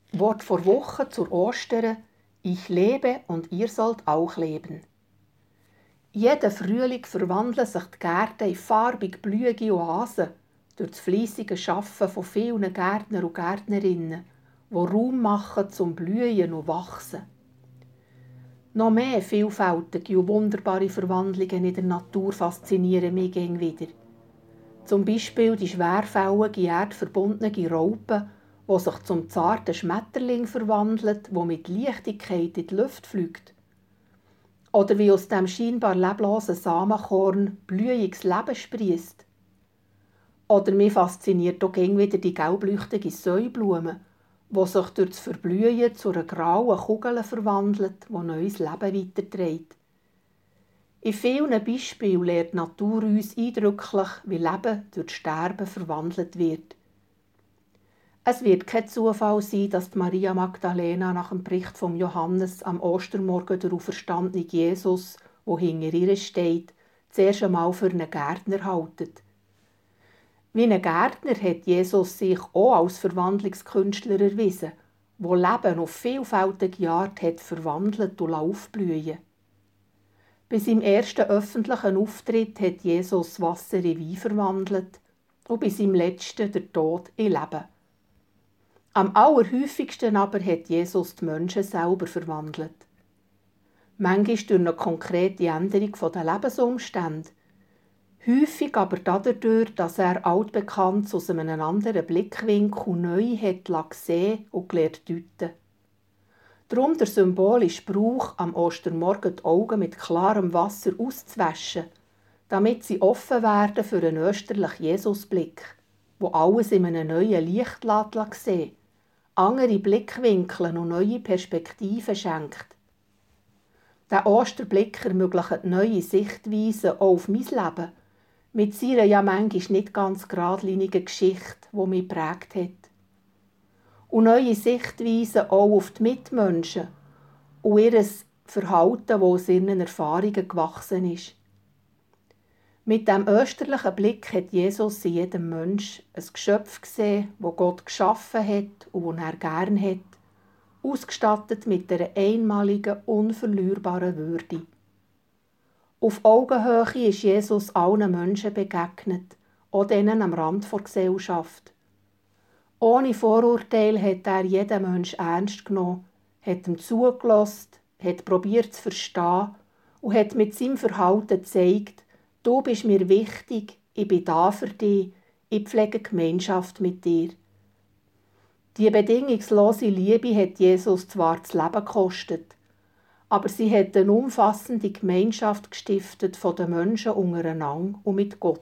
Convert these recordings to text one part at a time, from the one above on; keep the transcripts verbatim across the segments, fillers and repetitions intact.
Wort vor Woche zur Ostern: Ich lebe und ihr sollt auch leben. Jeden Frühling verwandeln sich die Gärten in farbig blühende Oasen durch das fleissige Arbeiten von vielen Gärtner und Gärtnerinnen, die Raum machen zum Blühen und Wachsen. Noch mehr vielfältige und wunderbare Verwandlungen in der Natur faszinieren mich immer wieder. Zum Beispiel die schwerfällige, erdverbundene Raupe, die sich zum zarten Schmetterling verwandelt, der mit Leichtigkeit in die Luft fliegt. Oder wie aus dem scheinbar leblosen Samenkorn blühendes Leben sprießt. Oder mich fasziniert auch immer wieder die gelbleuchtige Säublume, die sich durch das Verblühen zu einer grauen Kugel verwandelt, die neues Leben weiterträgt. In vielen Beispielen lehrt die Natur uns eindrücklich, wie Leben durch das Sterben verwandelt wird. Es wird kein Zufall sein, dass Maria Magdalena nach dem Bericht von Johannes am Ostermorgen der auferstandene Jesus, der hinter ihr steht, zuerst einmal für einen Gärtner haltet. Wie ein Gärtner hat Jesus sich auch als Verwandlungskünstler erwiesen, der Leben auf vielfältige Art hat verwandelt und aufblühen. Bei seinem ersten öffentlichen Auftritt hat Jesus Wasser in Wein verwandelt und bei seinem letzten der Tod in Leben. Am allerhäufigsten aber hat Jesus die Menschen selber verwandelt. Manchmal durch eine konkrete Änderung der Lebensumstände, häufig aber dadurch, dass er Altbekanntes aus einem anderen Blickwinkel neu hat gesehen und gelernt deuten. Darum der symbolische Brauch, am Ostermorgen die Augen mit klarem Wasser auszuwaschen, damit sie offen werden für einen österlichen Jesusblick, wo alles in einem neuen Licht sehen lässt, andere Blickwinkel und neue Perspektiven schenkt. Der Osterblick ermöglicht neue Sichtweisen auch auf mein Leben, mit seiner ja manchmal nicht ganz geradlinigen Geschichte, die mich geprägt hat. Und neue Sichtweisen auch auf die Mitmenschen und ihr Verhalten, das aus ihren Erfahrungen gewachsen ist. Mit dem österlichen Blick hat Jesus in jedem Mensch ein Geschöpf gesehen, das Gott geschaffen hat und das er gern hat, ausgestattet mit einer einmaligen, unverlierbaren Würde. Auf Augenhöhe ist Jesus allen Menschen begegnet, auch denen am Rand der Gesellschaft. Ohne Vorurteil hat er jeden Menschen ernst genommen, hat ihm zugelassen, hat probiert zu verstehen und hat mit seinem Verhalten gezeigt, du bist mir wichtig, ich bin da für dich, ich pflege Gemeinschaft mit dir. Die bedingungslose Liebe hat Jesus zwar das Leben gekostet, aber sie hat eine umfassende Gemeinschaft gestiftet von den Menschen untereinander und mit Gott.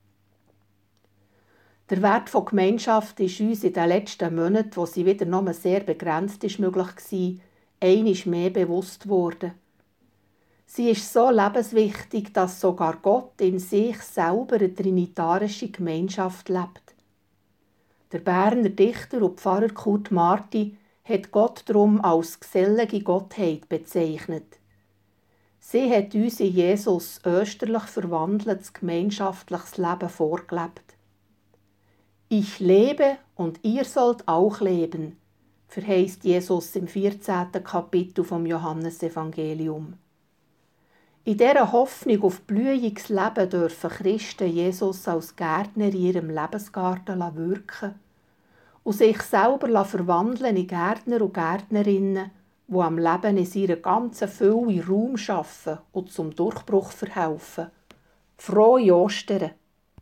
Der Wert von Gemeinschaft ist uns in den letzten Monaten, wo sie wieder nur sehr begrenzt ist, möglich war, einmal mehr bewusst worden. Sie ist so lebenswichtig, dass sogar Gott in sich selber eine trinitarische Gemeinschaft lebt. Der Berner Dichter und Pfarrer Kurt Marti hat Gott darum als gesellige Gottheit bezeichnet. Sie hat uns in Jesus österlich verwandeltes gemeinschaftliches Leben vorgelebt. Ich lebe und ihr sollt auch leben, verheißt Jesus im vierzehnten Kapitel vom Johannesevangelium. In dieser Hoffnung auf blühendes Leben dürfen Christen Jesus als Gärtner in ihrem Lebensgarten wirken und sich selber verwandeln in Gärtner und Gärtnerinnen, die am Leben in seiner ganzen Fülle Raum schaffen und zum Durchbruch verhelfen. Frohe Ostern!